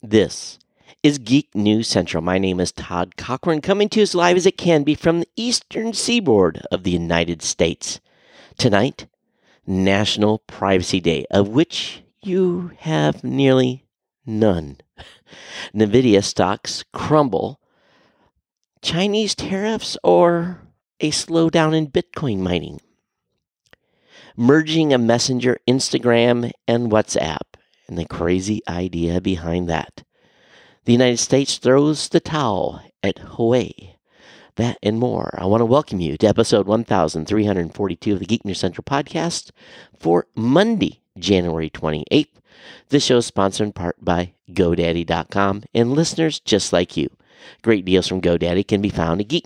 This is Geek News Central. My name is Todd Cochran, coming to you as live as it can be from the eastern seaboard of the United States. Tonight, National Privacy Day, of which you have nearly none. NVIDIA stocks crumble, Chinese tariffs, or a slowdown in Bitcoin mining. Merging a Messenger, Instagram, and WhatsApp, and the crazy idea behind that. The United States throws the towel at Huawei. That and more. I want to welcome you to episode 1342 of the Geek News Central podcast for Monday, January 28th. This show is sponsored in part by GoDaddy.com and listeners just like you. Great deals from GoDaddy can be found at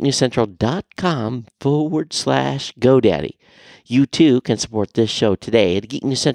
geeknewscentral.com/GoDaddy. You too can support this show today at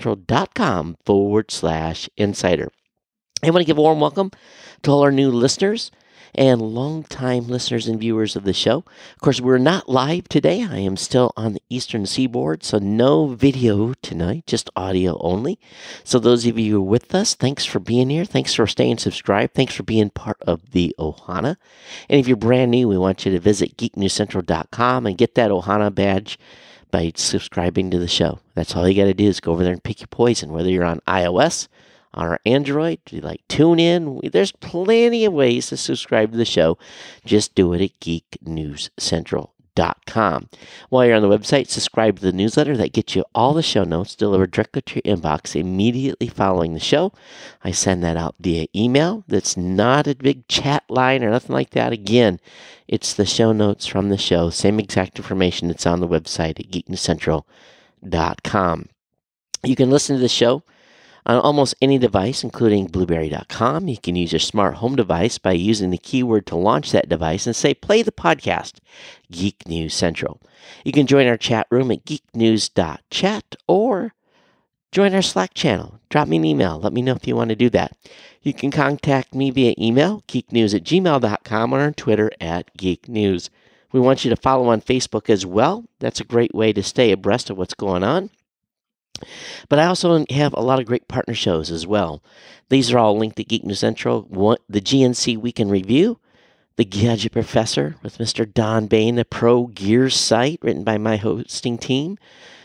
geeknewscentral.com/insider. I want to give a warm welcome to all our new listeners and longtime listeners and viewers of the show. Of course, we're not live today. I am still on the eastern seaboard, so no video tonight, just audio only. So those of you who are with us, thanks for being here. Thanks for staying subscribed. Thanks for being part of the Ohana. And if you're brand new, we want you to visit geeknewscentral.com and get that Ohana badge by subscribing to the show. That's all you got to do is go over there and pick your poison, whether you're on iOS, on our Android, you like TuneIn. There's plenty of ways to subscribe to the show. Just do it at geeknewscentral.com. While you're on the website, subscribe to the newsletter that gets you all the show notes delivered directly to your inbox immediately following the show. I send that out via email. That's not a big chat line or nothing like that. Again, it's the show notes from the show. Same exact information that's on the website at geeknewscentral.com. You can listen to the show on almost any device, including Blueberry.com. You can use your smart home device by using the keyword to launch that device and say, play the podcast, Geek News Central. You can join our chat room at geeknews.chat or join our Slack channel. Drop me an email. Let me know if you want to do that. You can contact me via email, geeknews@gmail.com, or on Twitter at geeknews. We want you to follow on Facebook as well. That's a great way to stay abreast of what's going on. But I also have a lot of great partner shows as well. These are all linked to Geek News Central. The GNC Week in Review, The Gadget Professor with Mr. Don Bain, the Pro Gears site written by my writing team,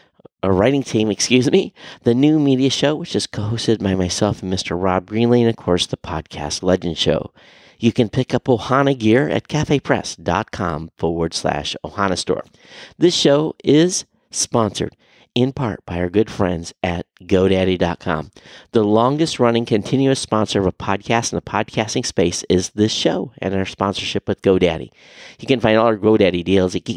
the New Media Show, which is co-hosted by myself and Mr. Rob Greenlee, and of course the Podcast Legend Show. You can pick up Ohana gear at cafepress.com/Ohana store. This show is sponsored in part by our good friends at GoDaddy.com. The longest running continuous sponsor of a podcast in the podcasting space is this show and our sponsorship with GoDaddy. You can find all our GoDaddy deals at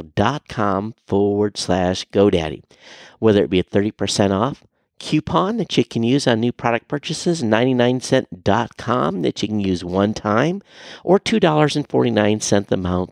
geeknewscentral.com/GoDaddy. Whether it be a 30% off coupon that you can use on new product purchases, 99cent.com that you can use one time, or $2.49 amount,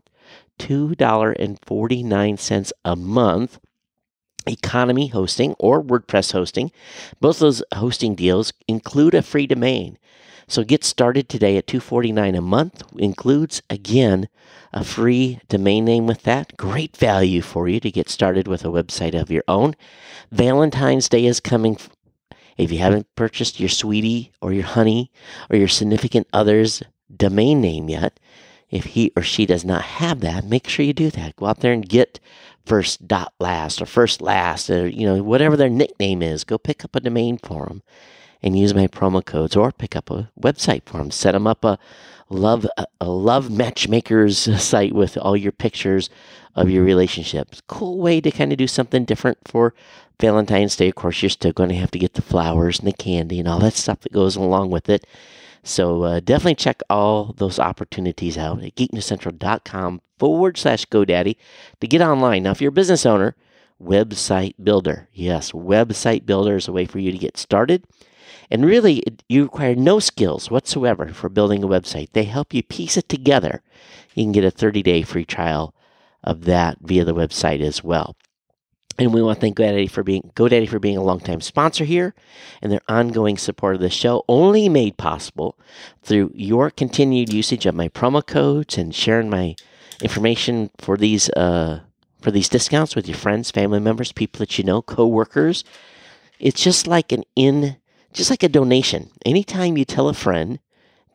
$2.49 a month, economy hosting or WordPress hosting. Both those hosting deals include a free domain. So get started today at $2.49 a month. Includes, again, a free domain name with that. Great value for you to get started with a website of your own. Valentine's Day is coming. If you haven't purchased your sweetie or your honey or your significant other's domain name yet, if he or she does not have that, make sure you do that. Go out there and get first.last or first last or whatever their nickname is. Go pick up a domain for them and use my promo codes, or pick up a website for them. Set them up a love matchmakers site with all your pictures of your relationships. Cool way to kind of do something different for Valentine's Day. Of course, you're still going to have to get the flowers and the candy and all that stuff that goes along with it. So definitely check all those opportunities out at geeknewscentral.com/GoDaddy to get online. Now, if you're a business owner, Website Builder. Yes, Website Builder is a way for you to get started. And really, you require no skills whatsoever for building a website. They help you piece it together. You can get a 30-day free trial of that via the website as well. And we want to thank GoDaddy for being a longtime sponsor here and their ongoing support of the show, only made possible through your continued usage of my promo codes and sharing my information for these discounts with your friends, family members, people that you know, coworkers. It's just like a donation. Anytime you tell a friend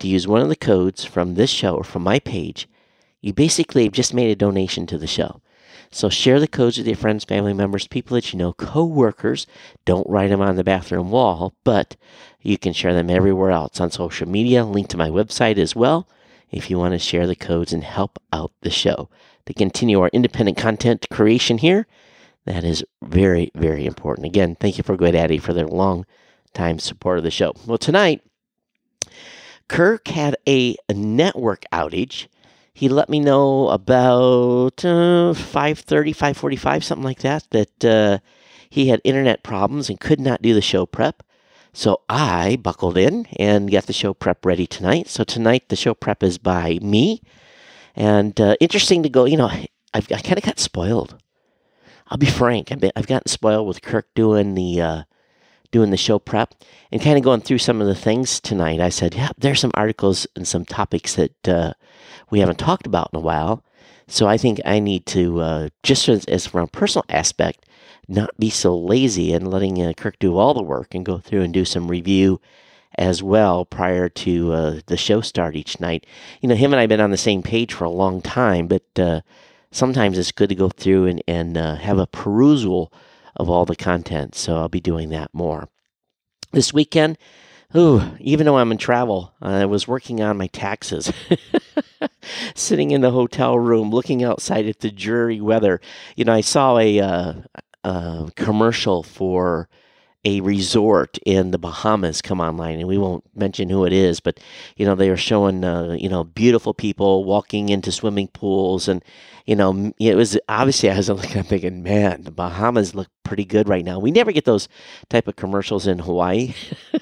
to use one of the codes from this show or from my page, you basically just made a donation to the show. So share the codes with your friends, family members, people that you know, co-workers. Don't write them on the bathroom wall, but you can share them everywhere else on social media. Link to my website as well if you want to share the codes and help out the show. To continue our independent content creation here, that is very, very important. Again, thank you for GoDaddy for their long time support of the show. Well, tonight, Kirk had a network outage. He let me know about 5:30, 5:45, something like that, that he had internet problems and could not do the show prep. So I buckled in and got the show prep ready tonight. So tonight the show prep is by me. And interesting to go, I kind of got spoiled. I'll be frank. I've gotten spoiled with Kirk doing the show prep and kind of going through some of the things tonight. I said, yeah, there's some articles and some topics that we haven't talked about in a while. So I think I need to, just as from a personal aspect, not be so lazy and letting Kirk do all the work and go through and do some review as well prior to the show start each night. Him and I have been on the same page for a long time, but sometimes it's good to go through and have a perusal of all the content. So I'll be doing that more. This weekend, even though I'm in travel, I was working on my taxes. Sitting in the hotel room, looking outside at the dreary weather. I saw a commercial for a resort in the Bahamas come online, and we won't mention who it is, but they are showing beautiful people walking into swimming pools, and it was obviously, I was looking, I'm thinking, man, the Bahamas look pretty good right now. We never get those type of commercials in Hawaii.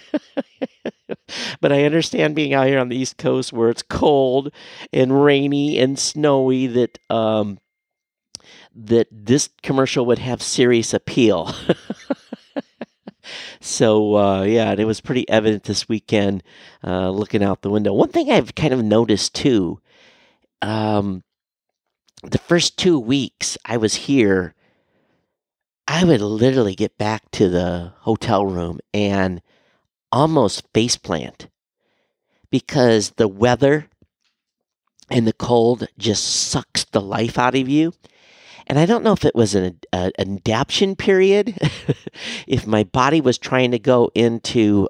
But I understand being out here on the East Coast where it's cold and rainy and snowy that this commercial would have serious appeal. So, and it was pretty evident this weekend looking out the window. One thing I've kind of noticed too, the first 2 weeks I was here, I would literally get back to the hotel room and almost faceplant because the weather and the cold just sucks the life out of you. And I don't know if it was an adaptation period, if my body was trying to go into,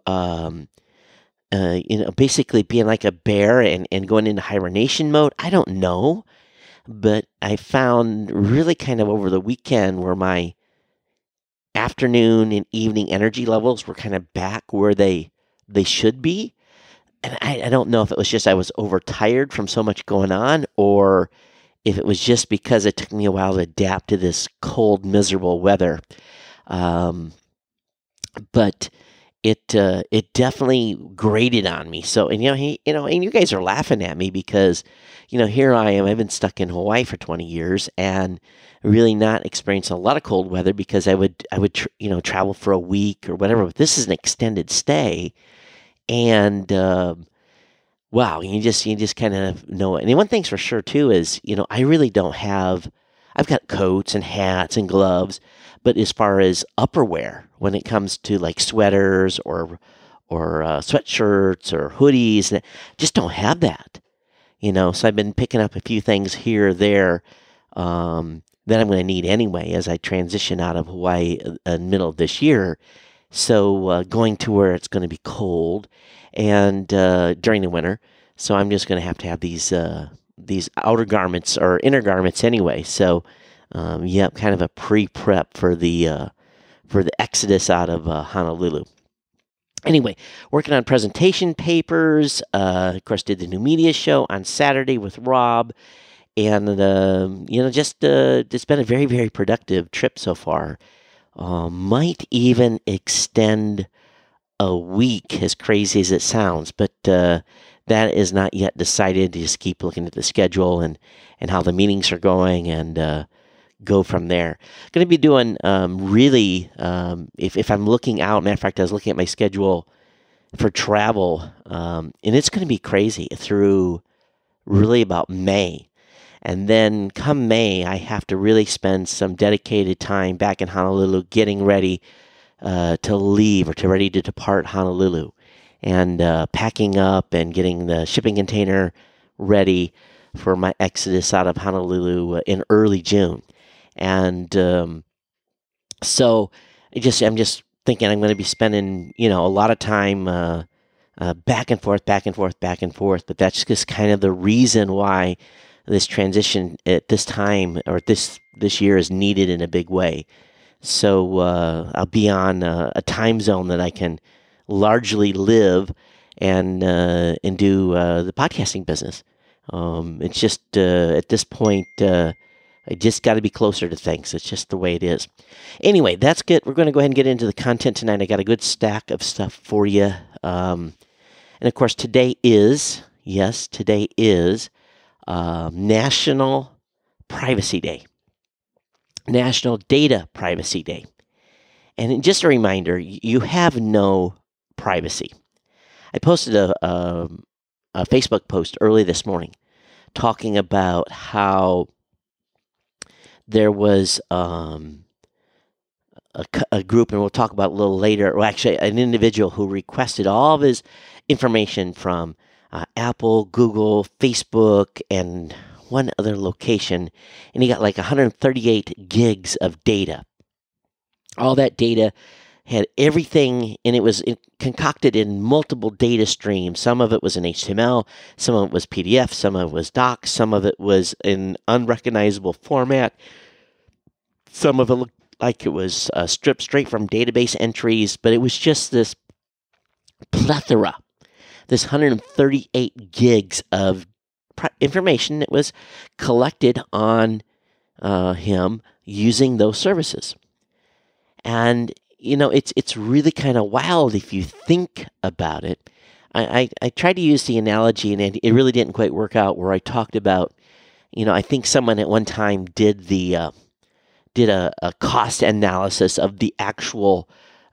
basically being like a bear and going into hibernation mode. I don't know. But I found really kind of over the weekend where my afternoon and evening energy levels were kind of back where they should be. And I don't know if it was just I was overtired from so much going on, or if it was just because it took me a while to adapt to this cold, miserable weather. But it definitely grated on me. So, and you guys are laughing at me because, here I am. I've been stuck in Hawaii for 20 years and really not experiencing a lot of cold weather because I would travel for a week or whatever. But this is an extended stay, and wow, you just kind of know it. And one thing's for sure too is, I really don't have. I've got coats and hats and gloves, but as far as upperwear, when it comes to like sweaters or sweatshirts or hoodies, just don't have that. So I've been picking up a few things here or there that I'm going to need anyway as I transition out of Hawaii in the middle of this year. So going to where it's going to be cold and during the winter, so I'm just going to have these outer garments or inner garments anyway. So kind of a pre-prep for the exodus out of Honolulu. Anyway, working on presentation papers. Of course, did the new media show on Saturday with Rob, and it's been a very, very productive trip so far. Might even extend a week, as crazy as it sounds, but that is not yet decided. Just keep looking at the schedule and how the meetings are going, and go from there. Going to be doing if I'm looking out, matter of fact, I was looking at my schedule for travel, and it's going to be crazy through really about May. And then come May, I have to really spend some dedicated time back in Honolulu getting ready to leave or ready to depart Honolulu. and packing up and getting the shipping container ready for my exodus out of Honolulu in early June. And so I'm just thinking I'm going to be spending, a lot of time back and forth, back and forth, back and forth. But that's just kind of the reason why this transition at this time or this year is needed in a big way. So I'll be on a time zone that I can largely live and do the podcasting business. It's just at this point, I just got to be closer to things. It's just the way it is. Anyway, that's good. We're going to go ahead and get into the content tonight. I got a good stack of stuff for you. And of course, today is National Privacy Day, National Data Privacy Day. And just a reminder, you have no privacy. I posted a Facebook post early this morning talking about how there was a group, and we'll talk about it a little later, or actually an individual who requested all of his information from Apple, Google, Facebook, and one other location, and he got like 138 gigs of data. All that data had everything, and it was concocted in multiple data streams. Some of it was in HTML, some of it was PDF, some of it was docs, some of it was in unrecognizable format. Some of it looked like it was stripped straight from database entries, but it was just this plethora, this 138 gigs of information that was collected on him using those services. And it's really kind of wild if you think about it. I tried to use the analogy, and it really didn't quite work out, where I talked about, I think someone at one time did a cost analysis of the actual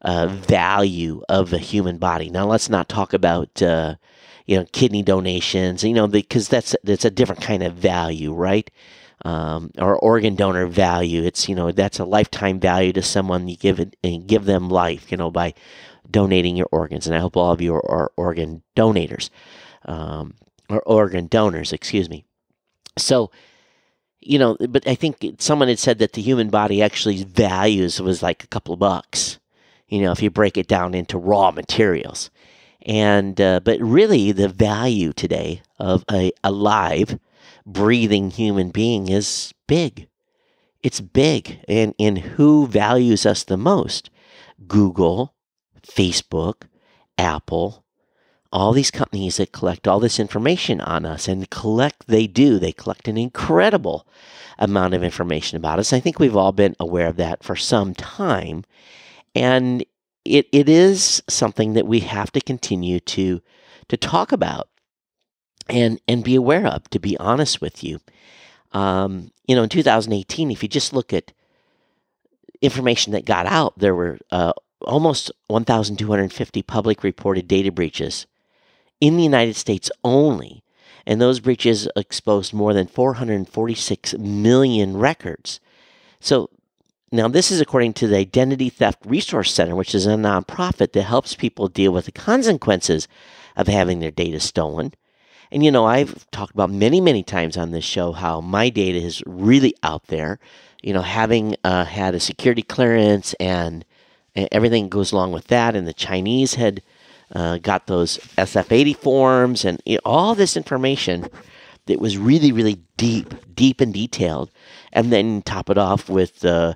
value of a human body. Now, let's not talk about kidney donations, because that's a different kind of value, right? Or organ donor value. It's that's a lifetime value to someone. You give them life, by donating your organs. And I hope all of you are organ donators, or organ donors. Excuse me. So, but I think someone had said that the human body actually values was like a couple of bucks. If you break it down into raw materials, and but really the value today of a alive, breathing human being is big. It's big. And who values us the most? Google, Facebook, Apple, all these companies that collect all this information on us, and they collect an incredible amount of information about us. I think we've all been aware of that for some time. And it is something that we have to continue to talk about and be aware of, to be honest with you. In 2018, if you just look at information that got out, there were almost 1,250 public reported data breaches in the United States only. And those breaches exposed more than 446 million records. So now this is according to the Identity Theft Resource Center, which is a nonprofit that helps people deal with the consequences of having their data stolen. And, I've talked about many, many times on this show how my data is really out there, having had a security clearance and everything goes along with that. And the Chinese had got those SF-80 forms and all this information that was really, really deep and detailed. And then top it off with the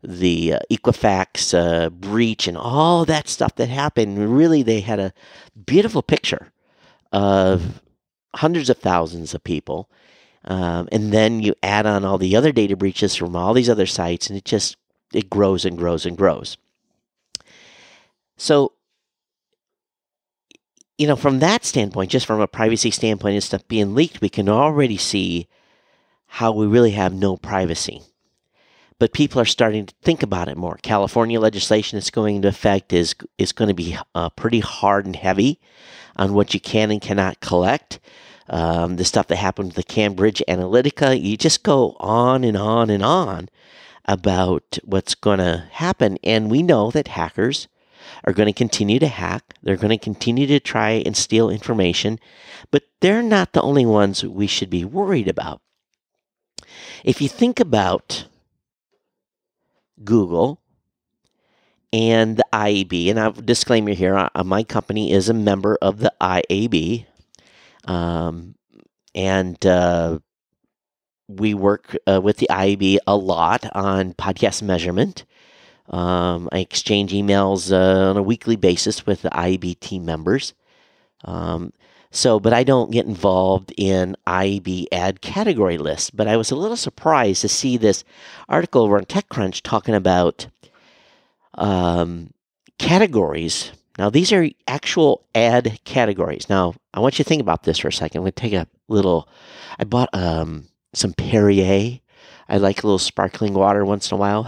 Equifax breach and all that stuff that happened. Really, they had a beautiful picture of hundreds of thousands of people. And then you add on all the other data breaches from all these other sites, and it grows and grows and grows. So, from that standpoint, just from a privacy standpoint and stuff being leaked, we can already see how we really have no privacy. But people are starting to think about it more. California legislation that's going into effect is going to be pretty hard and heavy on what you can and cannot collect. The stuff that happened with the Cambridge Analytica, you just go on and on about what's going to happen. And we know that hackers are going to continue to hack. They're going to continue to try and steal information, but they're not the only ones we should be worried about. If you think about Google and the IAB, and I'll disclaimer here, my company is a member of the IAB, and we work with the IAB a lot on podcast measurement. I exchange emails on a weekly basis with the IAB team members. But I don't get involved in IAB ad category lists. But I was a little surprised to see this article over on TechCrunch talking about categories. Now, these are actual ad categories. Now, I want you to think about this for a second. I'm going to take a little... I bought some Perrier. I like a little sparkling water once in a while.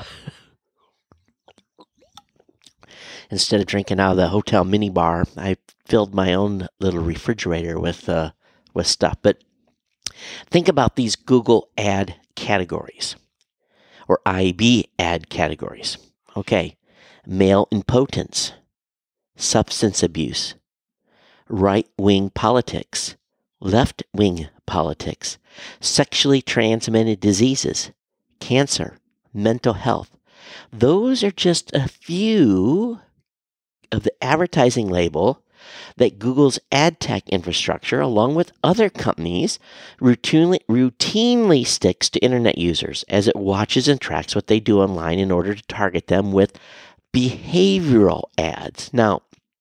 Instead of drinking out of the hotel mini bar, I filled my own little refrigerator with stuff. But think about these Google ad categories or IAB ad categories. Okay, male impotence, substance abuse, right-wing politics, left-wing politics, sexually transmitted diseases, cancer, mental health. Those are just a few of the advertising label that Google's ad tech infrastructure, along with other companies, routinely sticks to internet users as it watches and tracks what they do online in order to target them with behavioral ads. Now,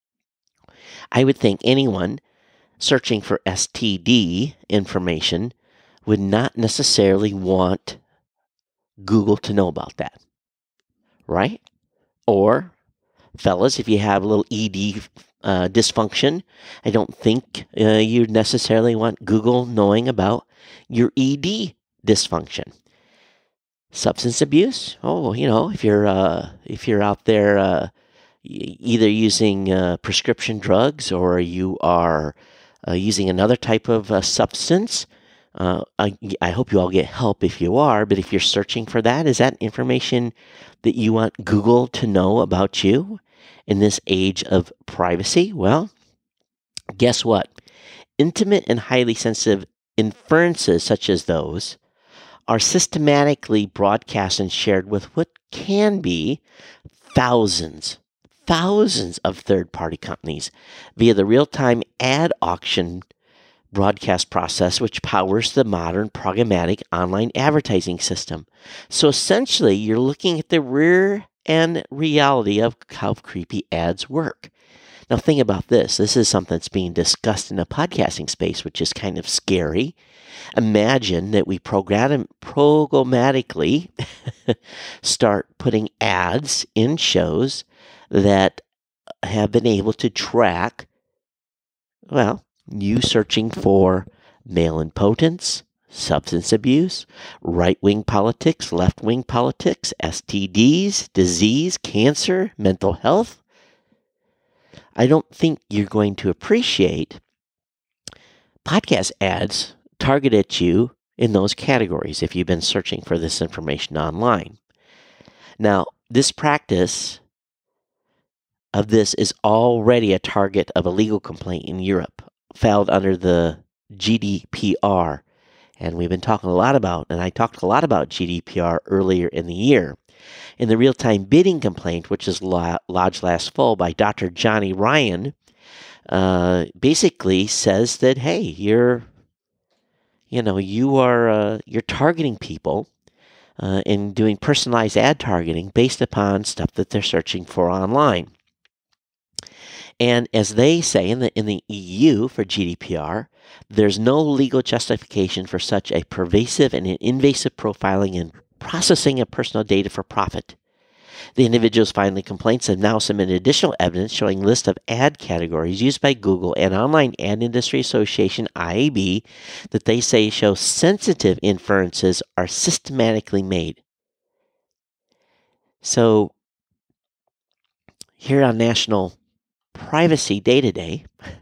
I would think anyone searching for STD information would not necessarily want Google to know about that, right? Or, fellas, if you have a little ED dysfunction, I don't think you necessarily want Google knowing about your ED dysfunction. Substance abuse? Oh, if you're out there either using prescription drugs or you are using another type of substance, I hope you all get help if you are, but if you're searching for that, is that information that you want Google to know about you in this age of privacy? Well, guess what? Intimate and highly sensitive inferences such as those are systematically broadcast and shared with what can be thousands of third-party companies via the real-time ad auction broadcast process, which powers the modern programmatic online advertising system. So essentially, you're looking at the rear-end reality of how creepy ads work. Now think about this. This is something that's being discussed in the podcasting space, which is kind of scary. Imagine that we programmatically start putting ads in shows that have been able to track, you searching for male impotence, substance abuse, right-wing politics, left-wing politics, STDs, disease, cancer, mental health. I don't think you're going to appreciate podcast ads targeted at you in those categories if you've been searching for this information online. Now, this practice of this is already a target of a legal complaint in Europe, filed under the GDPR. And we've been talking a lot about, and I talked a lot about GDPR earlier in the year. In the real-time bidding complaint, which is lodged last fall by Dr. Johnny Ryan, basically says that, hey, you're targeting people and doing personalized ad targeting based upon stuff that they're searching for online. And as they say in the EU for GDPR, there's no legal justification for such a pervasive and invasive profiling and processing of personal data for profit. The individuals filing the complaints have now submitted additional evidence showing a list of ad categories used by Google and Online Ad Industry Association, IAB, that they say show sensitive inferences are systematically made. So, here on National Privacy Day today,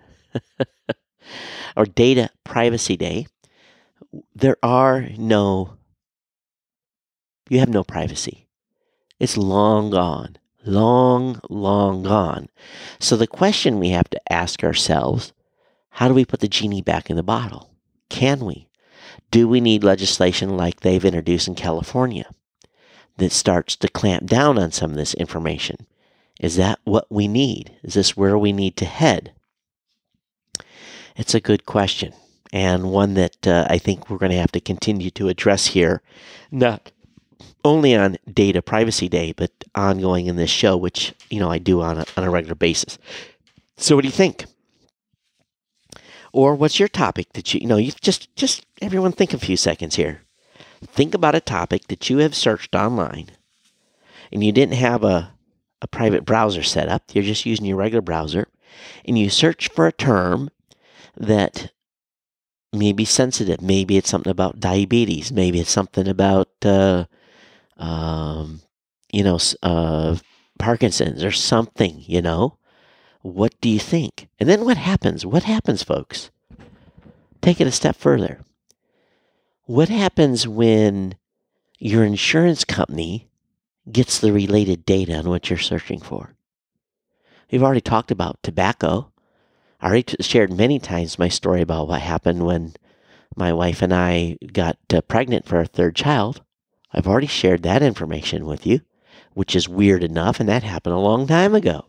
or Data Privacy Day, you have no privacy. It's long gone. long, long gone. So the question we have to ask ourselves, how do we put the genie back in the bottle? Can we? Do we need legislation like they've introduced in California that starts to clamp down on some of this information? Is that what we need? Is this where we need to head? It's a good question, and one that I think we're going to have to continue to address here, not only on Data Privacy Day, but ongoing in this show, which I do on a regular basis. So what do you think? Or what's your topic that you just everyone think a few seconds here. Think about a topic that you have searched online and you didn't have a private browser set up. You're just using your regular browser and you search for a term that may be sensitive. Maybe it's something about diabetes. Maybe it's something about, Parkinson's or something, What do you think? And then what happens? What happens, folks? Take it a step further. What happens when your insurance company gets the related data on what you're searching for? We've already talked about tobacco. I already shared many times my story about what happened when my wife and I got pregnant for our third child. I've already shared that information with you, which is weird enough, and that happened a long time ago.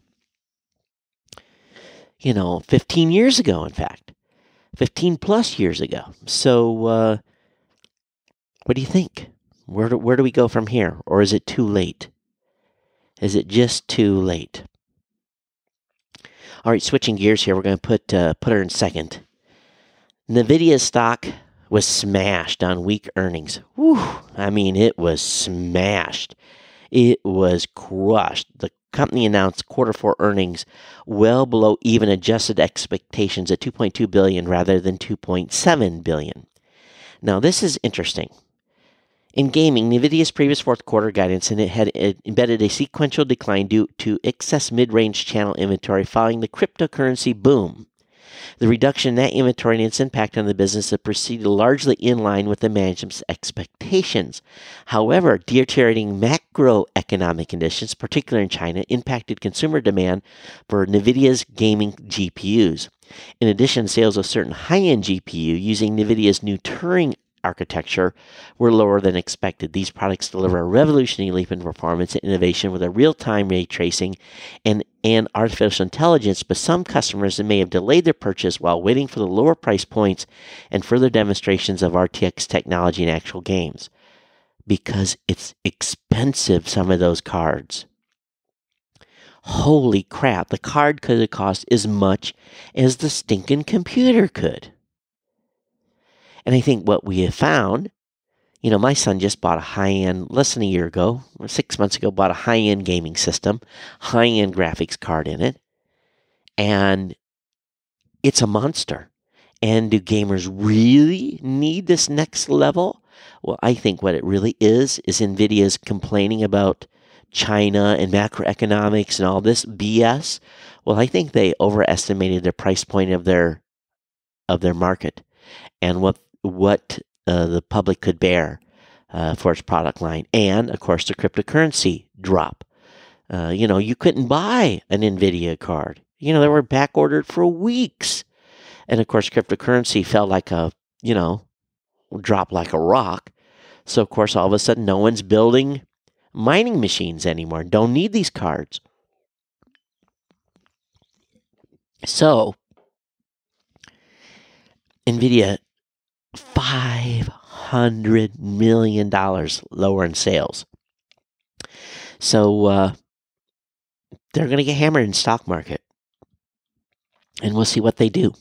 15 years ago, in fact. 15 plus years ago. So, what do you think? Where do we go from here? Or is it too late? Is it just too late? All right, switching gears here, we're going to put her in second. NVIDIA stock was smashed on weak earnings. Whew, it was smashed. It was crushed. The company announced quarter four earnings well below even adjusted expectations at $2.2 billion rather than $2.7 billion. Now, this is interesting. In gaming, NVIDIA's previous fourth quarter guidance had embedded a sequential decline due to excess mid-range channel inventory following the cryptocurrency boom. The reduction in that inventory and its impact on the business had proceeded largely in line with the management's expectations. However, deteriorating macroeconomic conditions, particularly in China, impacted consumer demand for NVIDIA's gaming GPUs. In addition, sales of certain high-end GPU using NVIDIA's new Turing architecture were lower than expected. These products deliver a revolutionary leap in performance and innovation with a real-time ray tracing and artificial intelligence, but some customers may have delayed their purchase while waiting for the lower price points and further demonstrations of RTX technology in actual games. Because it's expensive, some of those cards. Holy crap, the card could have cost as much as the stinking computer could. And I think what we have found, my son just bought a high-end, less than a year ago, or 6 months ago, bought a high-end gaming system, high-end graphics card in it, and it's a monster. And do gamers really need this next level? Well, I think what it really is NVIDIA's complaining about China and macroeconomics and all this BS. Well, I think they overestimated their price point of their market and what the public could bear for its product line. And, of course, the cryptocurrency drop. You couldn't buy an NVIDIA card. They were back ordered for weeks. And, of course, cryptocurrency fell dropped like a rock. So, of course, all of a sudden, no one's building mining machines anymore. Don't need these cards. So, NVIDIA, $500 million lower in sales. So they're going to get hammered in the stock market. And we'll see what they do.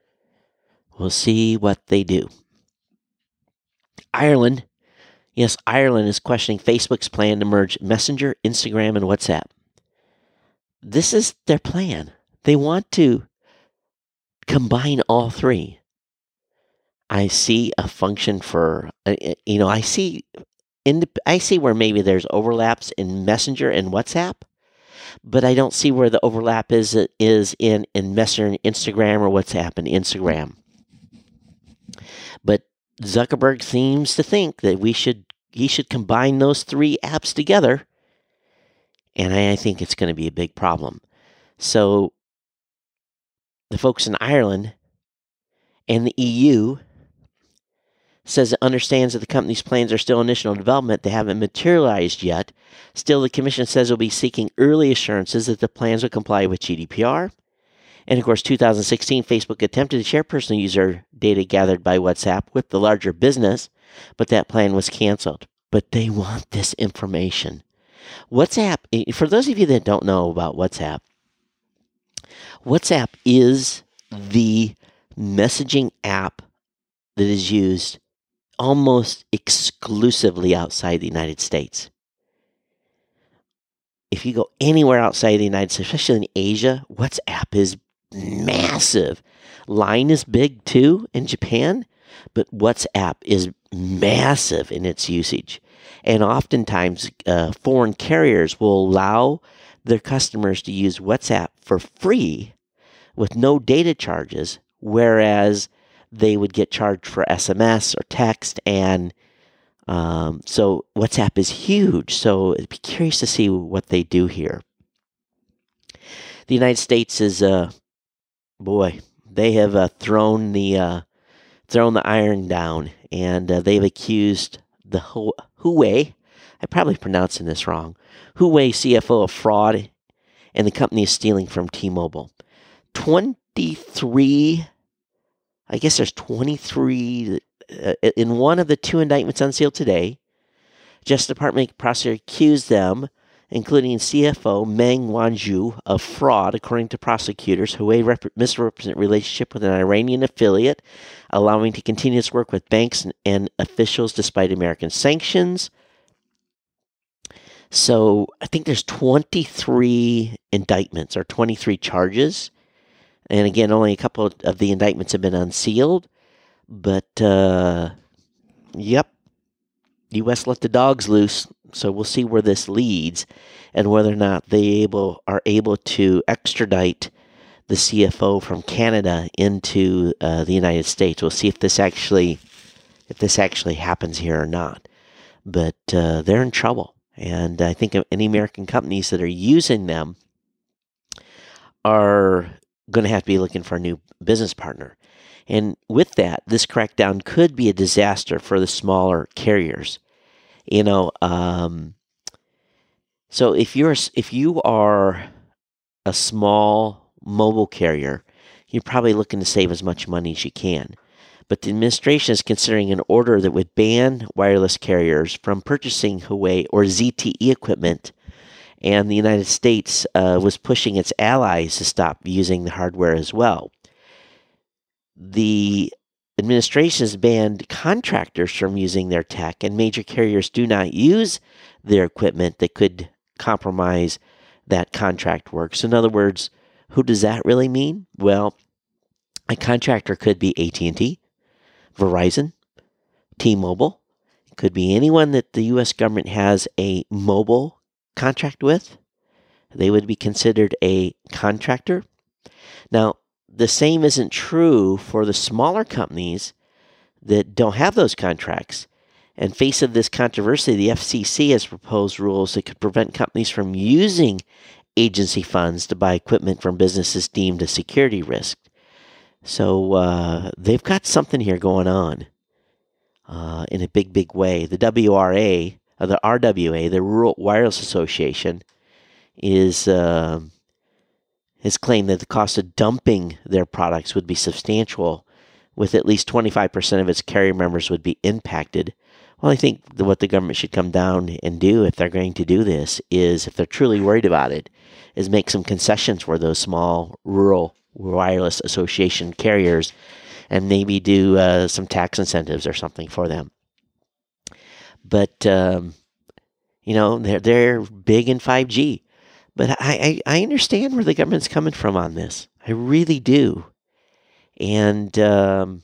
Ireland. Yes, Ireland is questioning Facebook's plan to merge Messenger, Instagram, and WhatsApp. This is their plan. They want to combine all three. I see a function for, I see where maybe there's overlaps in Messenger and WhatsApp, but I don't see where the overlap is in Messenger and Instagram or WhatsApp and Instagram. But Zuckerberg seems to think that he should combine those three apps together And I think it's going to be a big problem. So the folks in Ireland and the EU says it understands that the company's plans are still initial development. They haven't materialized yet. Still, the Commission says it will be seeking early assurances that the plans will comply with GDPR. And of course, 2016, Facebook attempted to share personal user data gathered by WhatsApp with the larger business, but that plan was canceled. But they want this information. WhatsApp, for those of you that don't know about WhatsApp, WhatsApp is the messaging app that is used almost exclusively outside the United States. If you go anywhere outside the United States, especially in Asia, WhatsApp is massive. Line is big too in Japan, but WhatsApp is massive in its usage. And oftentimes, foreign carriers will allow their customers to use WhatsApp for free with no data charges, whereas they would get charged for SMS or text. And so WhatsApp is huge. So I'd be curious to see what they do here. The United States is, they have thrown the iron down, and they've accused the Huawei, I'm probably pronouncing this wrong, Huawei CFO of fraud, and the company is stealing from T-Mobile. 23, I guess there's 23, in one of the two indictments unsealed today, Justice Department prosecutor accused them, including CFO Meng Wanzhou, of fraud. According to prosecutors, Huawei misrepresented relationship with an Iranian affiliate, allowing to continue its work with banks and officials despite American sanctions. So I think there's 23 indictments or 23 charges. And again, only a couple of the indictments have been unsealed. But, yep, U.S. let the dogs loose. So we'll see where this leads and whether or not they are able to extradite the CFO from Canada into the United States. We'll see if this actually happens here or not. But they're in trouble. And I think any American companies that are using them are going to have to be looking for a new business partner. And with that, this crackdown could be a disaster for the smaller carriers. So if you are a small mobile carrier, you're probably looking to save as much money as you can. But the administration is considering an order that would ban wireless carriers from purchasing Huawei or ZTE equipment, and the United States was pushing its allies to stop using the hardware as well. The administration has banned contractors from using their tech, and major carriers do not use their equipment that could compromise that contract work. So in other words, who does that really mean? Well, a contractor could be AT&T, Verizon, T-Mobile. It could be anyone that the U.S. government has a mobile contract with. They would be considered a contractor. Now, the same isn't true for the smaller companies that don't have those contracts. In face of this controversy, the FCC has proposed rules that could prevent companies from using agency funds to buy equipment from businesses deemed a security risk. So they've got something here going on in a big, big way. The WRA, or the RWA, the Rural Wireless Association, has claimed that the cost of dumping their products would be substantial, with at least 25% of its carrier members would be impacted. Well, I think what the government should come down and do, if they're going to do this, is, if they're truly worried about it, is make some concessions for those small rural wireless association carriers, and maybe do some tax incentives or something for them. But they're big in 5G. But I understand where the government's coming from on this. I really do. And there's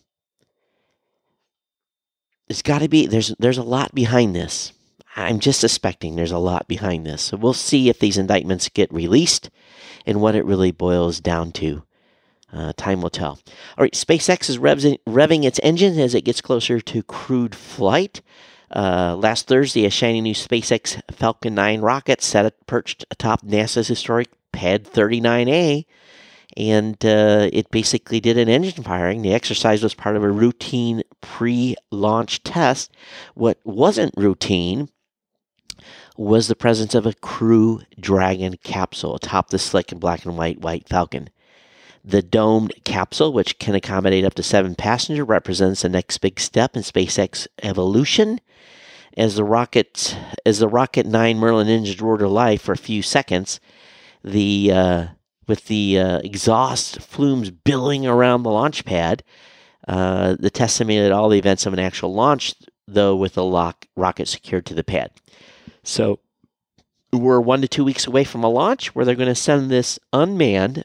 got to be, there's a lot behind this. I'm just suspecting there's a lot behind this. So we'll see if these indictments get released and what it really boils down to. Time will tell. All right, SpaceX is revving its engine as it gets closer to crewed flight. Last Thursday, a shiny new SpaceX Falcon 9 rocket perched atop NASA's historic Pad 39A, and it basically did an engine firing. The exercise was part of a routine pre-launch test. What wasn't routine was the presence of a Crew Dragon capsule atop the slick and black and white Falcon. The domed capsule, which can accommodate up to 7 passengers, represents the next big step in SpaceX evolution. As the Rocket 9 Merlin engine roared to life for a few seconds, with the exhaust flumes billowing around the launch pad, the test simulated all the events of an actual launch, though with the rocket secured to the pad. So we're 1 to 2 weeks away from a launch where they're going to send this unmanned,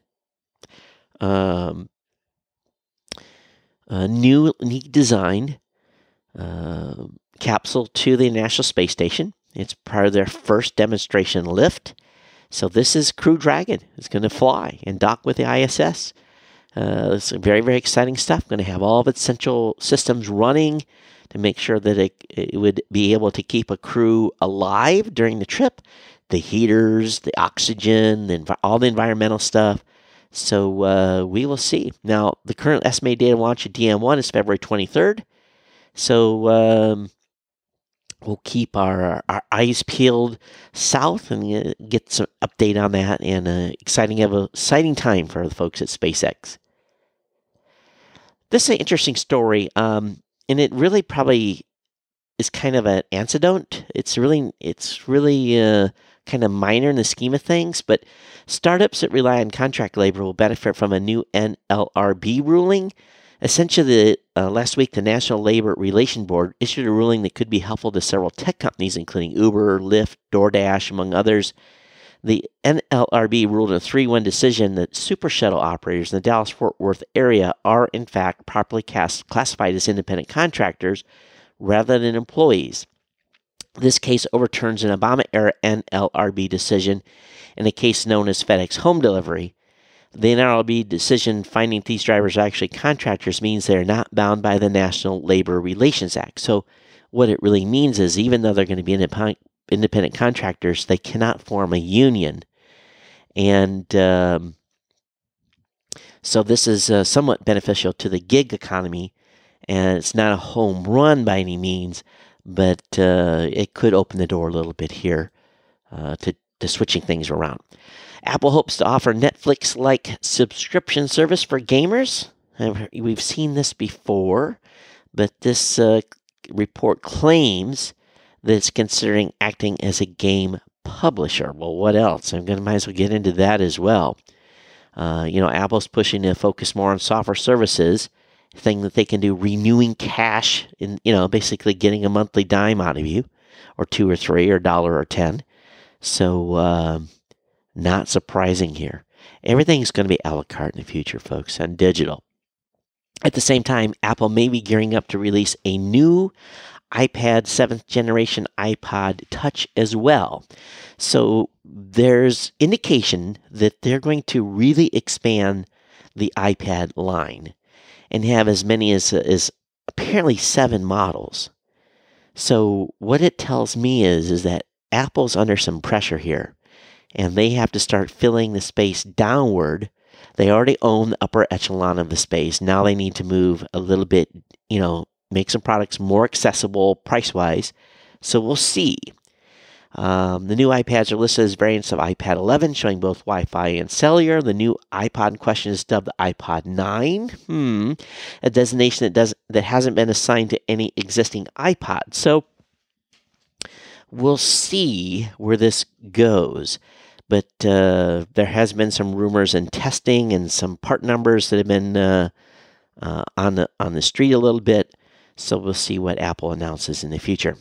newly designed capsule to the International Space Station. It's part of their first demonstration lift. So this is Crew Dragon. It's going to fly and dock with the ISS. It's very, very exciting stuff. Going to have all of its central systems running to make sure that it would be able to keep a crew alive during the trip. The heaters, the oxygen, all the environmental stuff. So we will see. Now, the current estimated date of launch at DM1 is February 23rd. So we'll keep our eyes peeled south and get some update on that. And exciting time for the folks at SpaceX. This is an interesting story. And it really probably is kind of an anecdote. It's really kind of minor in the scheme of things, but startups that rely on contract labor will benefit from a new NLRB ruling. Essentially, last week, the National Labor Relations Board issued a ruling that could be helpful to several tech companies, including Uber, Lyft, DoorDash, among others. The NLRB ruled in a 3-1 decision that super shuttle operators in the Dallas-Fort Worth area are, in fact, properly classified as independent contractors rather than employees. This case overturns an Obama-era NLRB decision in a case known as FedEx Home Delivery. The NLRB decision finding these drivers are actually contractors means they are not bound by the National Labor Relations Act. So what it really means is even though they're going to be independent contractors, they cannot form a union. And so this is somewhat beneficial to the gig economy, and it's not a home run by any means, but it could open the door a little bit here to switching things around. Apple hopes to offer Netflix-like subscription service for gamers. We've seen this before, but this report claims that it's considering acting as a game publisher. Well, what else? Might as well get into that as well. Apple's pushing to focus more on software services, thing that they can do, renewing cash, in basically getting a monthly dime out of you, or 2 or 3 or $1 or 10. So not surprising here. Everything's going to be a la carte in the future, folks, and digital. At the same time, Apple may be gearing up to release a new iPad 7th generation iPod Touch as well. So there's indication that they're going to really expand the iPad line and have as many as apparently 7 models. So what it tells me is that Apple's under some pressure here, and they have to start filling the space downward. They already own the upper echelon of the space. Now they need to move a little bit, make some products more accessible price-wise. So we'll see. The new iPads are listed as variants of iPad 11, showing both Wi-Fi and cellular. The new iPod in question is dubbed the iPod 9, a designation that hasn't been assigned to any existing iPod. So we'll see where this goes. But there has been some rumors and testing and some part numbers that have been on the street a little bit. So we'll see what Apple announces in the future.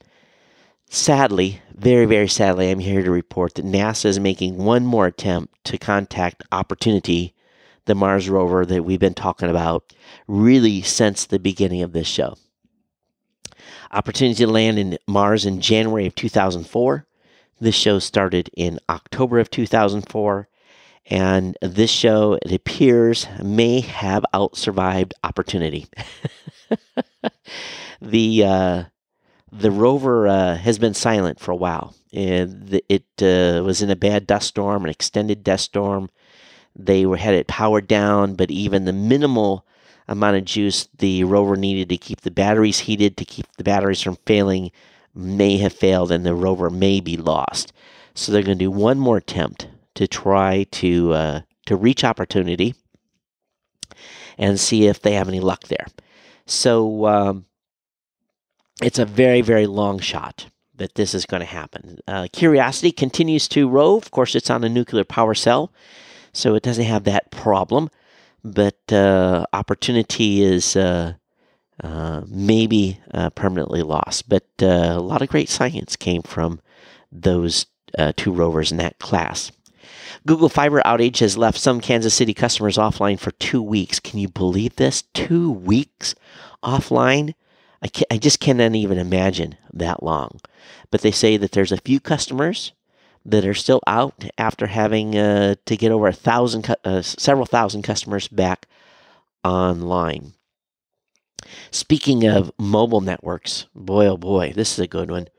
Sadly, very, very sadly, I'm here to report that NASA is making one more attempt to contact Opportunity, the Mars rover that we've been talking about really since the beginning of this show. Opportunity to land in Mars in January of 2004. This show started in October of 2004. And this show, it appears, may have out-survived Opportunity. The the rover has been silent for a while. And it was in a bad dust storm, an extended dust storm. They had it powered down, but even the minimal amount of juice the rover needed to keep the batteries heated, to keep the batteries from failing, may have failed, and the rover may be lost. So they're going to do one more attempt to try to reach opportunity and see if they have any luck there. So it's a very, very long shot that this is going to happen. Curiosity continues to rove. Of course, it's on a nuclear power cell, so it doesn't have that problem. But Opportunity is maybe permanently lost. But a lot of great science came from those two rovers in that class. Google Fiber outage has left some Kansas City customers offline for 2 weeks. Can you believe this? 2 weeks offline? I just cannot even imagine that long. But they say that there's a few customers that are still out after having to get over several thousand customers back online. Speaking of mobile networks, boy, oh boy, this is a good one.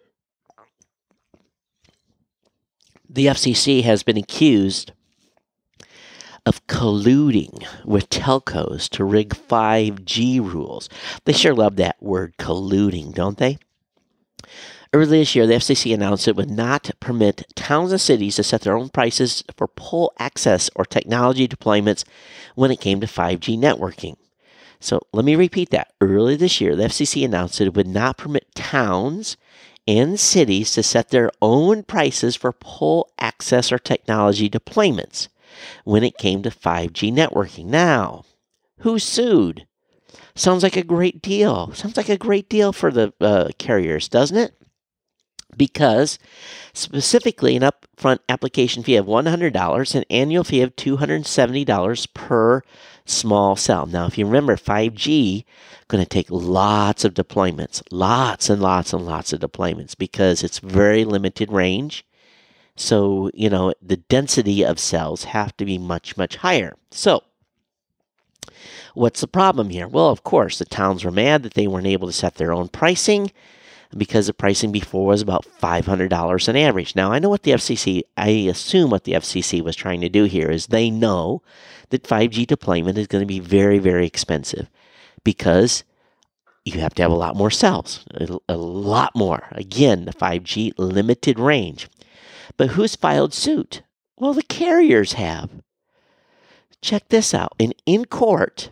The FCC has been accused of colluding with telcos to rig 5G rules. They sure love that word, colluding, don't they? Earlier this year, the FCC announced it would not permit towns and cities to set their own prices for pole access or technology deployments when it came to 5G networking. So let me repeat that. Earlier this year, the FCC announced that it would not permit towns and cities to set their own prices for pole access or technology deployments when it came to 5G networking. Now, who sued? Sounds like a great deal. Sounds like a great deal for the carriers, doesn't it? Because specifically an upfront application fee of $100, an annual fee of $270 per small cell. Now, if you remember, 5G going to take lots of deployments, lots and lots and lots of deployments because it's very limited range. So, the density of cells have to be much, much higher. So, what's the problem here? Well, of course, the towns were mad that they weren't able to set their own pricing because the pricing before was about $500 on average. Now, I assume what the FCC was trying to do here is they know that 5G deployment is going to be very, very expensive because you have to have a lot more cells, a lot more. Again, the 5G limited range. But who's filed suit? Well, the carriers have. Check this out. In court,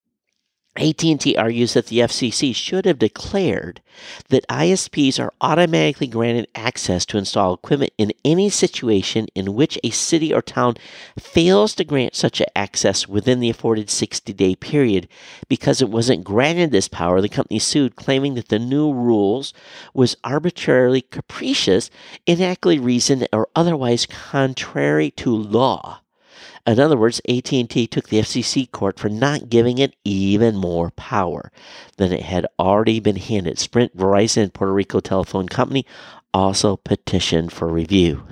AT&T argues that the FCC should have declared that ISPs are automatically granted access to install equipment in any situation in which a city or town fails to grant such access within the afforded 60-day period. Because it wasn't granted this power, the company sued, claiming that the new rules was arbitrarily capricious, inadequately reasoned, or otherwise contrary to law. In other words, AT&T took the FCC court for not giving it even more power than it had already been handed. Sprint, Verizon, and Puerto Rico Telephone Company also petitioned for review.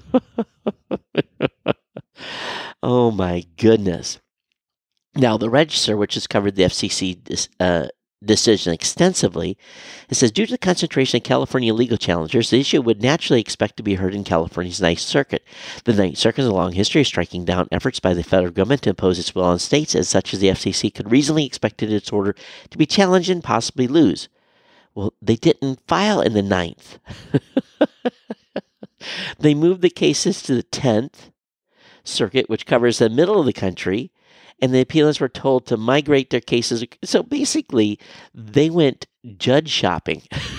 Oh my goodness. Now, the Register, which has covered the FCC decision extensively, it says, due to the concentration of California legal challengers, the issue would naturally expect to be heard in California's Ninth Circuit. The Ninth Circuit has a long history of striking down efforts by the federal government to impose its will on states, as such as the FCC could reasonably expect its order to be challenged and possibly lose. Well, they didn't file in the Ninth. They moved the cases to the 10th Circuit, which covers the middle of the country, and the appealants were told to migrate their cases. So basically, they went judge shopping.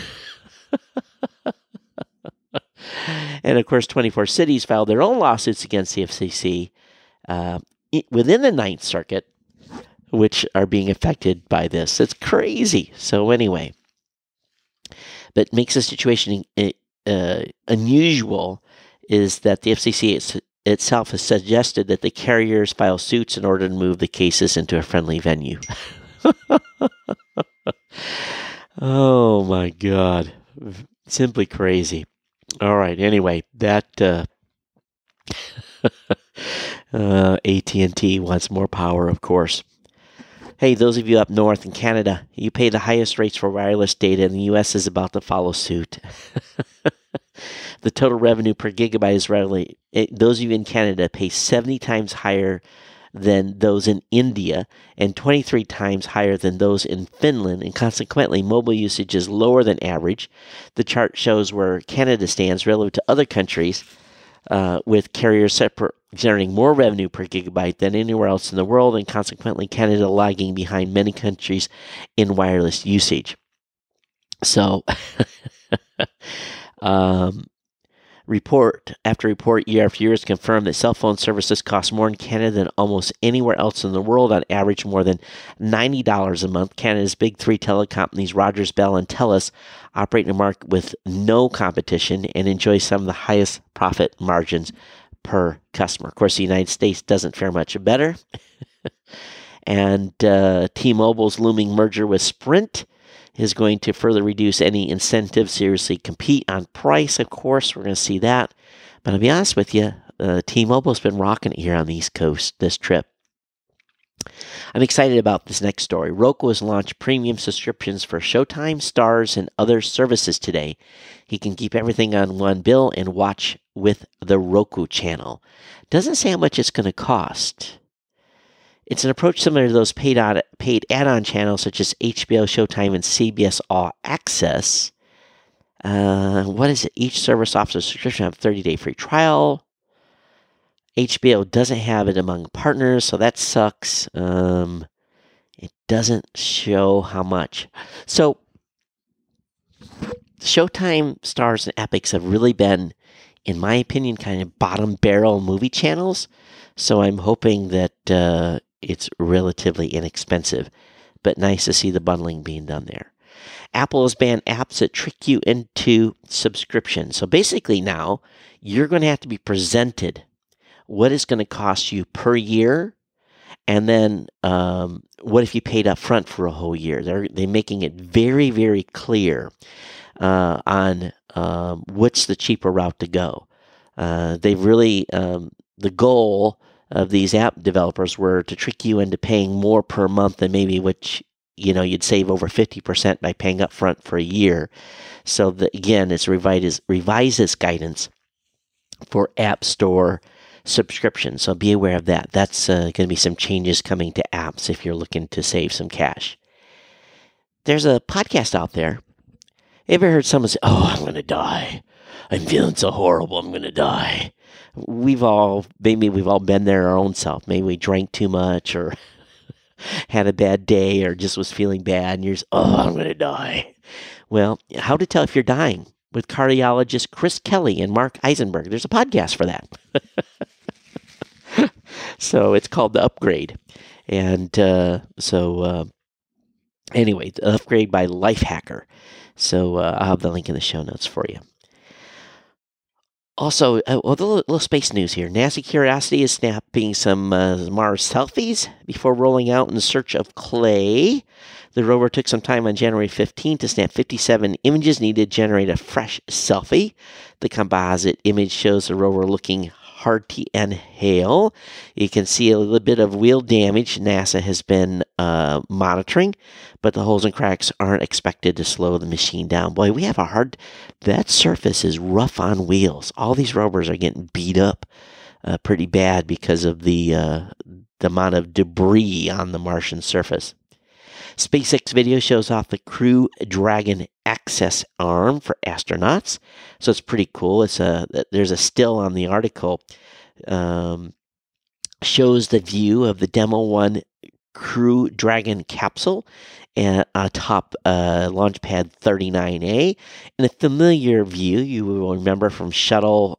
And of course, 24 cities filed their own lawsuits against the FCC within the Ninth Circuit, which are being affected by this. It's crazy. So anyway, but makes the situation unusual is that the FCC itself has suggested that the carriers file suits in order to move the cases into a friendly venue. Oh my God. Simply crazy. All right. Anyway, that AT&T wants more power, of course. Hey, those of you up north in Canada, you pay the highest rates for wireless data, and the U.S. is about to follow suit. The total revenue per gigabyte is those of you in Canada pay 70 times higher than those in India and 23 times higher than those in Finland, and consequently, mobile usage is lower than average. The chart shows where Canada stands relative to other countries, with carriers generating more revenue per gigabyte than anywhere else in the world, and consequently, Canada lagging behind many countries in wireless usage. So, report after report, year after year, has confirmed that cell phone services cost more in Canada than almost anywhere else in the world, on average more than $90 a month. Canada's big three telecom companies, Rogers, Bell, and TELUS, operate in a market with no competition and enjoy some of the highest profit margins per customer. Of course, the United States doesn't fare much better. And T-Mobile's looming merger with Sprint is going to further reduce any incentive to seriously compete on price. Of course, we're going to see that. But I'll be honest with you, T-Mobile's been rocking it here on the East Coast this trip. I'm excited about this next story. Roku has launched premium subscriptions for Showtime, Starz, and other services today. You can keep everything on one bill and watch with the Roku channel. Doesn't say how much it's going to cost. It's an approach similar to those paid add-on channels such as HBO, Showtime, and CBS All Access. What is it? Each service offers a subscription of 30-day free trial. HBO doesn't have it among partners, so that sucks. It doesn't show how much. So, Showtime, Starz, and Epix have really been, in my opinion, kind of bottom barrel movie channels. So I'm hoping that it's relatively inexpensive, but nice to see the bundling being done there. Apple has banned apps that trick you into subscription. So basically now, you're going to have to be presented what it's going to cost you per year, and then what if you paid up front for a whole year. They're making it very, very clear on what's the cheaper route to go. They've really, the goal of these app developers were to trick you into paying more per month than maybe which you'd save over 50% by paying up front for a year. So again, it's revises guidance for App Store subscription. So be aware of that. That's going to be some changes coming to apps if you're looking to save some cash. There's a podcast out there. Ever heard someone say, "Oh, I'm going to die. I'm feeling so horrible. I'm going to die." We've all been there our own self. Maybe we drank too much or had a bad day or just was feeling bad and you're just, "Oh, I'm going to die." Well, how to tell if you're dying with cardiologist Chris Kelly and Mark Eisenberg. There's a podcast for that. So it's called The Upgrade. And anyway, The Upgrade by Lifehacker. So I'll have the link in the show notes for you. Also, a little space news here. NASA Curiosity is snapping some Mars selfies before rolling out in search of clay. The rover took some time on January 15th to snap 57 images needed to generate a fresh selfie. The composite image shows the rover looking hearty and hale. You can see a little bit of wheel damage NASA has been monitoring, but the holes and cracks aren't expected to slow the machine down. Boy, we have that surface is rough on wheels. All these rovers are getting beat up pretty bad because of the amount of debris on the Martian surface. SpaceX video shows off the Crew Dragon access arm for astronauts. So it's pretty cool. There's a still on the article. Shows the view of the Demo 1 Crew Dragon capsule atop Launch Pad 39A. In a familiar view, you will remember from shuttle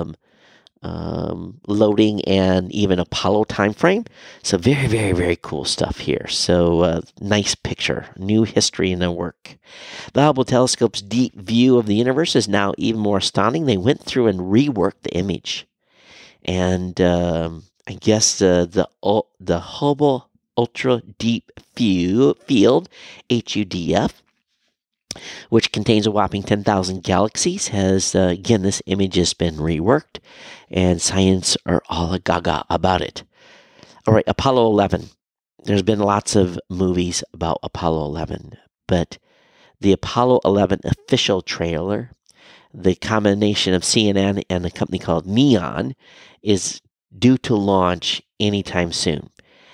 loading and even Apollo timeframe. So very, very, very cool stuff here. So nice picture, new history in the work. The Hubble telescope's deep view of the universe is now even more astounding. They went through and reworked the image. And I guess the Hubble Ultra Deep Field, HUDF, which contains a whopping 10,000 galaxies, has, again, this image has been reworked, and science are all gaga about it. All right, Apollo 11. there's been lots of movies about Apollo 11, but the Apollo 11 official trailer, the combination of CNN and a company called Neon, is due to launch anytime soon.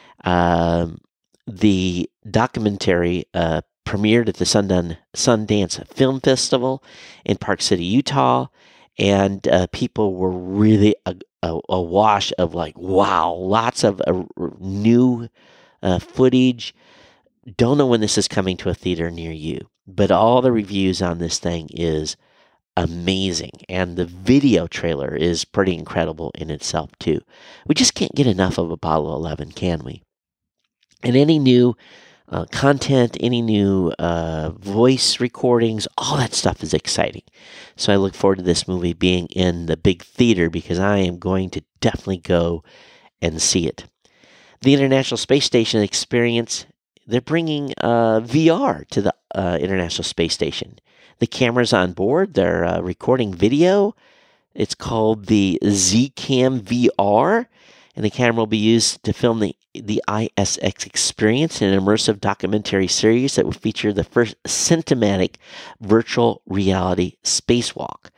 The documentary premiered at the Sundance Film Festival in Park City, Utah, and people were really awash of like, wow, lots of new footage. Don't know when this is coming to a theater near you, but all the reviews on this thing is amazing, and the video trailer is pretty incredible in itself too. We just can't get enough of Apollo 11, can we? And any new content, any new voice recordings, all that stuff is exciting. So I look forward to this movie being in the big theater because I am going to definitely go and see it. The International Space Station experience, they're bringing VR to the International Space Station. The cameras on board, they're recording video. It's called the ZCam VR, and the camera will be used to film the ISS experience, an immersive documentary series that will feature the first cinematic virtual reality spacewalk.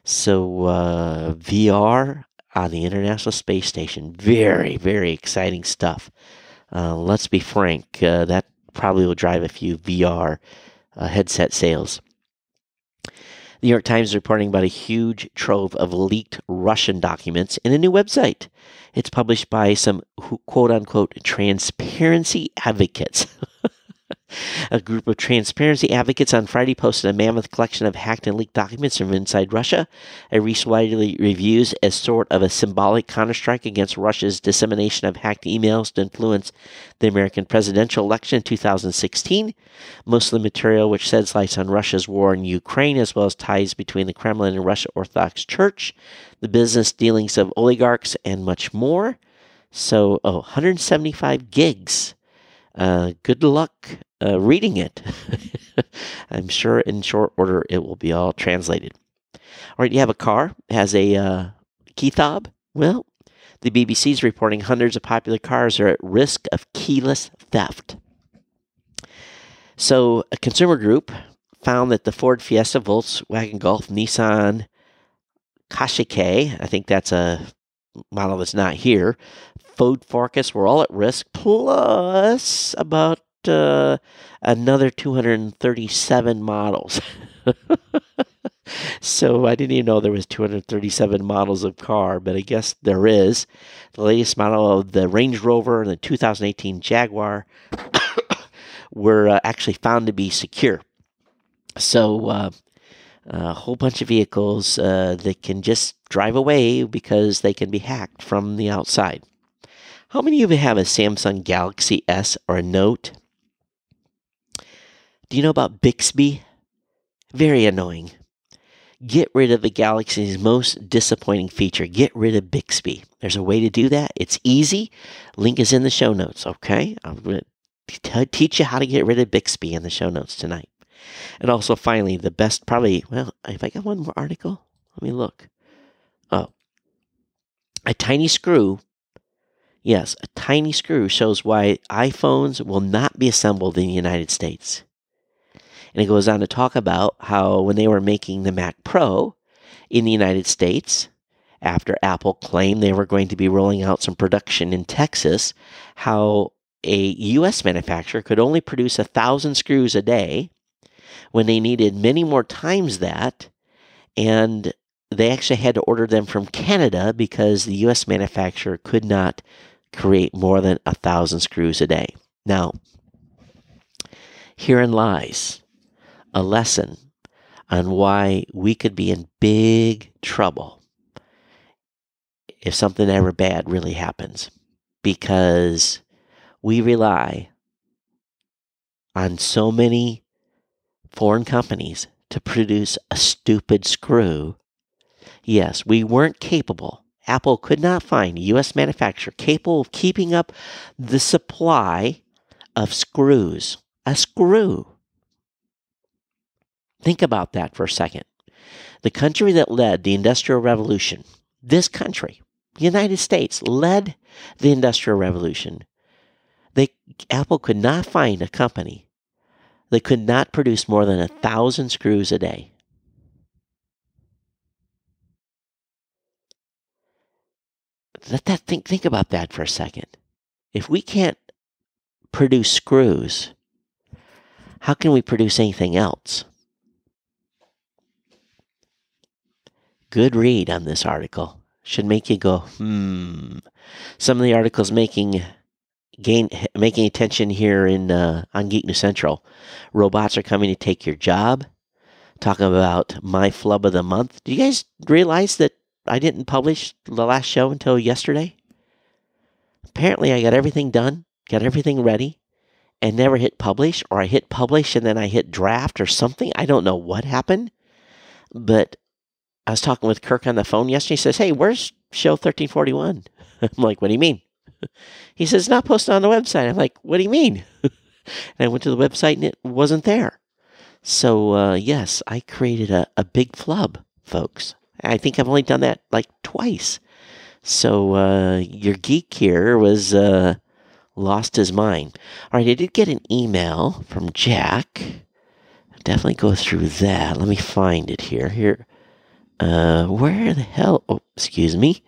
So VR on the International Space Station, very, very exciting stuff. Let's be frank, that probably will drive a few VR headset sales. The New York Times is reporting about a huge trove of leaked Russian documents in a new website. It's published by some quote-unquote transparency advocates. A group of transparency advocates on Friday posted a mammoth collection of hacked and leaked documents from inside Russia. A research widely reviews as sort of a symbolic counterstrike against Russia's dissemination of hacked emails to influence the American presidential election in 2016. Most of the material, which sheds light on Russia's war in Ukraine, as well as ties between the Kremlin and Russian Orthodox Church, the business dealings of oligarchs, and much more. So, 175 gigs. Good luck reading it. I'm sure in short order it will be all translated. All right, you have a car, has a key fob. Well, the BBC is reporting hundreds of popular cars are at risk of keyless theft. So, a consumer group found that the Ford Fiesta, Volkswagen Golf, Nissan Qashqai, I think that's a model that's not here, Ford Focus were all at risk, plus about another 237 models. So I didn't even know there was 237 models of car, but I guess there is. The latest model of the Range Rover and the 2018 Jaguar were actually found to be secure. So a whole bunch of vehicles that can just drive away because they can be hacked from the outside. How many of you have a Samsung Galaxy S or a Note? Do you know about Bixby? Very annoying. Get rid of the Galaxy's most disappointing feature. Get rid of Bixby. There's a way to do that. It's easy. Link is in the show notes, okay? I'm going to teach you how to get rid of Bixby in the show notes tonight. And also, finally, the best, probably, well, if I got one more article, let me look. Oh. A tiny screw. Yes, a tiny screw shows why iPhones will not be assembled in the United States. And it goes on to talk about how when they were making the Mac Pro in the United States, after Apple claimed they were going to be rolling out some production in Texas, how a U.S. manufacturer could only produce 1,000 screws a day when they needed many more times that, and they actually had to order them from Canada because the U.S. manufacturer could not create more than 1,000 screws a day. Now, herein lies a lesson on why we could be in big trouble if something ever bad really happens, because we rely on so many foreign companies to produce a stupid screw. Yes, we weren't capable. Apple could not find a U.S. manufacturer capable of keeping up the supply of screws. A screw. Think about that for a second. The country that led the Industrial Revolution, this country, the United States, led the Industrial Revolution. Apple could not find a company that could not produce more than 1,000 screws a day. Think about that for a second. If we can't produce screws, how can we produce anything else? Good read on this article. Should make you go, Some of the articles making attention here on Geek News Central. Robots are coming to take your job. Talking about my flub of the month. Do you guys realize that I didn't publish the last show until yesterday? Apparently, I got everything done, got everything ready, and never hit publish, or I hit publish and then I hit draft or something. I don't know what happened, but I was talking with Kirk on the phone yesterday. He says, "Hey, where's show 1341? I'm like, "What do you mean?" He says, "It's not posted on the website." I'm like, "What do you mean?" And I went to the website and it wasn't there. So, yes, I created a big flub, folks. I think I've only done that like twice. So, your geek here was lost his mind. All right, I did get an email from Jack. I'll definitely go through that. Let me find it here. Where the hell? Oh, excuse me.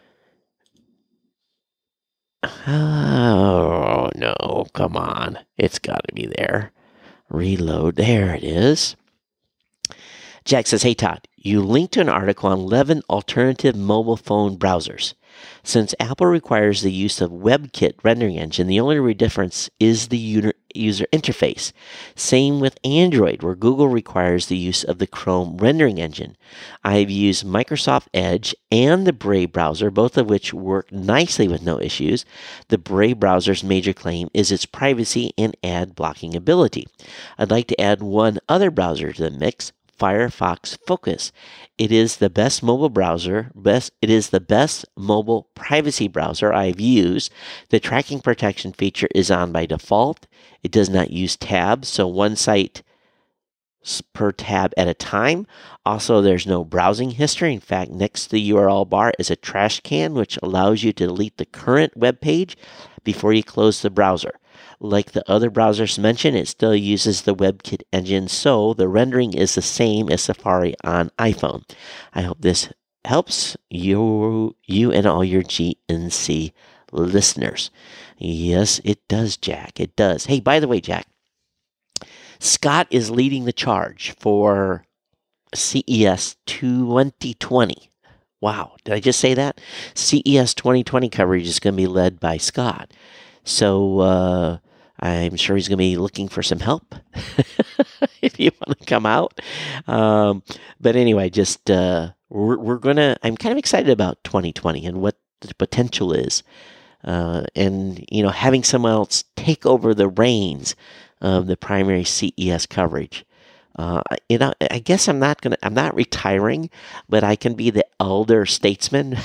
Oh, no, come on. It's got to be there. Reload. There it is. Jack says, "Hey, Todd, you linked to an article on 11 alternative mobile phone browsers. Since Apple requires the use of WebKit rendering engine, the only difference is the user interface. Same with Android, where Google requires the use of the Chrome rendering engine. I have used Microsoft Edge and the Brave browser, both of which work nicely with no issues. The Brave browser's major claim is its privacy and ad blocking ability. I'd like to add one other browser to the mix, Firefox Focus. It is the best mobile browser. It is the best mobile privacy browser I've used. The tracking protection feature is on by default. It does not use tabs, so one site per tab at a time. Also, there's no browsing history. In fact, next to the URL bar is a trash can, which allows you to delete the current web page before you close the browser. Like the other browsers mentioned, it still uses the WebKit engine, so the rendering is the same as Safari on iPhone. I hope this helps you and all your GNC listeners." Yes, it does, Jack. It does. Hey, by the way, Jack, Scott is leading the charge for CES 2020. Wow, did I just say that? CES 2020 coverage is going to be led by Scott. So I'm sure he's going to be looking for some help if you want to come out. But anyway, just we're going to, I'm kind of excited about 2020 and what the potential is. And, having someone else take over the reins of the primary CES coverage. I guess I'm not retiring, but I can be the elder statesman.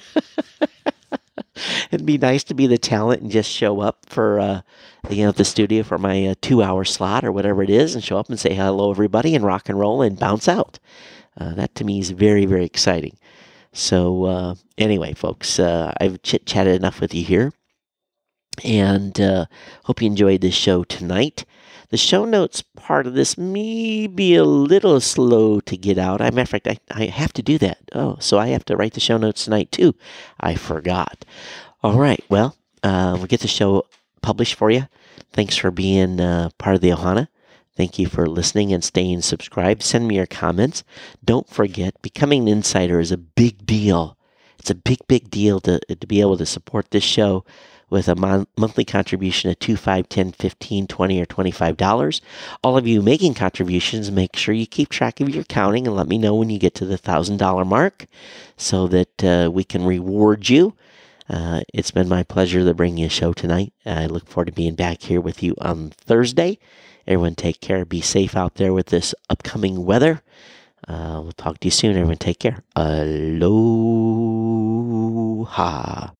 It'd be nice to be the talent and just show up for, the studio for my 2-hour slot or whatever it is, and show up and say hello, everybody, and rock and roll and bounce out. That to me is very, very exciting. So anyway, folks, I've chit-chatted enough with you here, and hope you enjoyed this show tonight. The show notes part of this may be a little slow to get out. As a matter of fact, I have to do that. Oh, so I have to write the show notes tonight too. I forgot. All right, well, we'll get the show published for you. Thanks for being part of the Ohana. Thank you for listening and staying subscribed. Send me your comments. Don't forget, becoming an insider is a big deal. It's a big, big deal to be able to support this show with a monthly contribution of $2, $5, $10, $15, $20, or $25. All of you making contributions, make sure you keep track of your counting and let me know when you get to the $1,000 mark so that we can reward you. It's been my pleasure to bring you a show tonight. I look forward to being back here with you on Thursday. Everyone take care. Be safe out there with this upcoming weather. We'll talk to you soon. Everyone take care. Aloha.